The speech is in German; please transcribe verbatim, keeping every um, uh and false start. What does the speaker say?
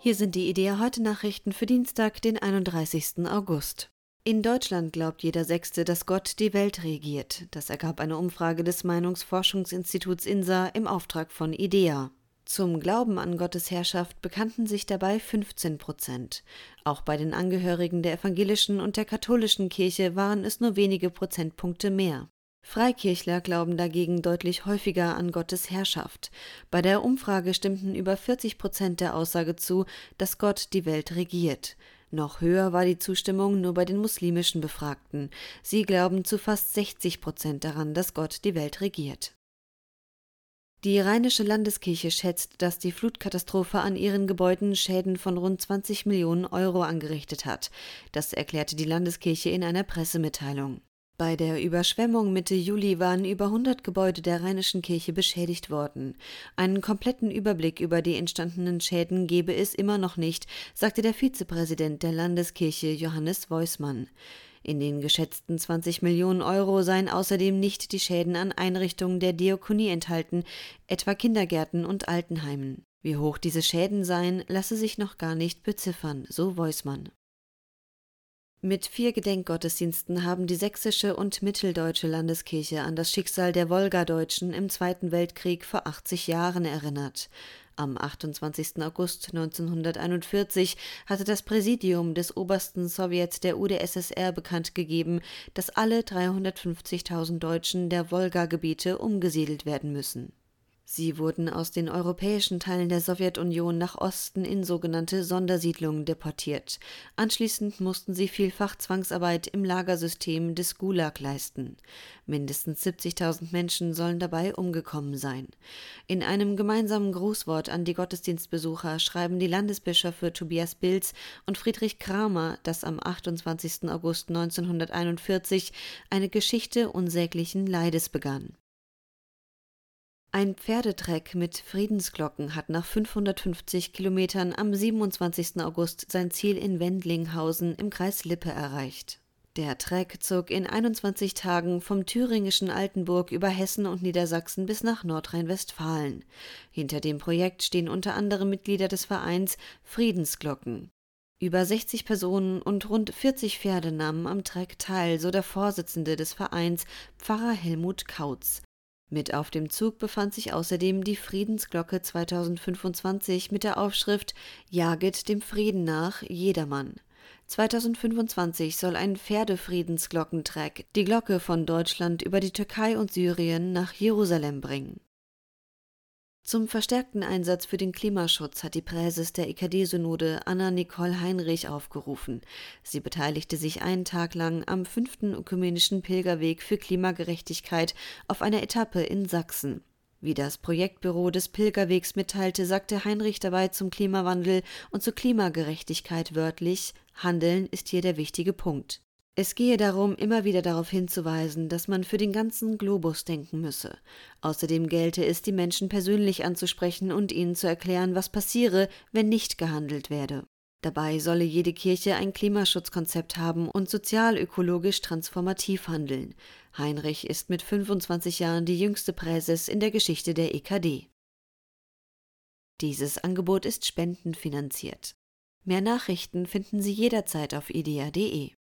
Hier sind die IDEA heute Nachrichten für Dienstag, den einunddreißigsten August. In Deutschland glaubt jeder Sechste, dass Gott die Welt regiert. Das ergab eine Umfrage des Meinungsforschungsinstituts INSA im Auftrag von IDEA. Zum Glauben an Gottes Herrschaft bekannten sich dabei fünfzehn Prozent. Auch bei den Angehörigen der evangelischen und der katholischen Kirche waren es nur wenige Prozentpunkte mehr. Freikirchler glauben dagegen deutlich häufiger an Gottes Herrschaft. Bei der Umfrage stimmten über vierzig Prozent der Aussage zu, dass Gott die Welt regiert. Noch höher war die Zustimmung nur bei den muslimischen Befragten. Sie glauben zu fast sechzig Prozent daran, dass Gott die Welt regiert. Die Rheinische Landeskirche schätzt, dass die Flutkatastrophe an ihren Gebäuden Schäden von rund zwanzig Millionen Euro angerichtet hat. Das erklärte die Landeskirche in einer Pressemitteilung. Bei der Überschwemmung Mitte Juli waren über hundert Gebäude der Rheinischen Kirche beschädigt worden. Einen kompletten Überblick über die entstandenen Schäden gebe es immer noch nicht, sagte der Vizepräsident der Landeskirche Johannes Woismann. In den geschätzten zwanzig Millionen Euro seien außerdem nicht die Schäden an Einrichtungen der Diakonie enthalten, etwa Kindergärten und Altenheimen. Wie hoch diese Schäden seien, lasse sich noch gar nicht beziffern, so Woismann. Mit vier Gedenkgottesdiensten haben die sächsische und mitteldeutsche Landeskirche an das Schicksal der Wolgadeutschen im Zweiten Weltkrieg vor achtzig Jahren erinnert. Am achtundzwanzigsten August neunzehnhunderteinundvierzig hatte das Präsidium des Obersten Sowjets der U d S S R bekannt gegeben, dass alle dreihundertfünfzigtausend Deutschen der Wolgagebiete umgesiedelt werden müssen. Sie wurden aus den europäischen Teilen der Sowjetunion nach Osten in sogenannte Sondersiedlungen deportiert. Anschließend mussten sie vielfach Zwangsarbeit im Lagersystem des Gulag leisten. Mindestens siebzigtausend Menschen sollen dabei umgekommen sein. In einem gemeinsamen Grußwort an die Gottesdienstbesucher schreiben die Landesbischöfe Tobias Bilz und Friedrich Kramer, dass am achtundzwanzigsten August neunzehnhunderteinundvierzig eine Geschichte unsäglichen Leides begann. Ein Pferdetreck mit Friedensglocken hat nach fünfhundertfünfzig Kilometern am siebenundzwanzigsten August sein Ziel in Wendlinghausen im Kreis Lippe erreicht. Der Treck zog in einundzwanzig Tagen vom thüringischen Altenburg über Hessen und Niedersachsen bis nach Nordrhein-Westfalen. Hinter dem Projekt stehen unter anderem Mitglieder des Vereins Friedensglocken. Über sechzig Personen und rund vierzig Pferde nahmen am Treck teil, so der Vorsitzende des Vereins, Pfarrer Helmut Kautz. Mit auf dem Zug befand sich außerdem die Friedensglocke zweitausendfünfundzwanzig mit der Aufschrift »Jaget dem Frieden nach, jedermann«. zweitausendfünfundzwanzig soll ein Pferdefriedensglockentrack die Glocke von Deutschland über die Türkei und Syrien nach Jerusalem bringen. Zum verstärkten Einsatz für den Klimaschutz hat die Präses der E K D-Synode Anna-Nicole Heinrich aufgerufen. Sie beteiligte sich einen Tag lang am fünften ökumenischen Pilgerweg für Klimagerechtigkeit auf einer Etappe in Sachsen. Wie das Projektbüro des Pilgerwegs mitteilte, sagte Heinrich dabei zum Klimawandel und zur Klimagerechtigkeit wörtlich: Handeln ist hier der wichtige Punkt. Es gehe darum, immer wieder darauf hinzuweisen, dass man für den ganzen Globus denken müsse. Außerdem gelte es, die Menschen persönlich anzusprechen und ihnen zu erklären, was passiere, wenn nicht gehandelt werde. Dabei solle jede Kirche ein Klimaschutzkonzept haben und sozial-ökologisch transformativ handeln. Heinrich ist mit fünfundzwanzig Jahren die jüngste Präses in der Geschichte der E K D. Dieses Angebot ist spendenfinanziert. Mehr Nachrichten finden Sie jederzeit auf idea punkt de.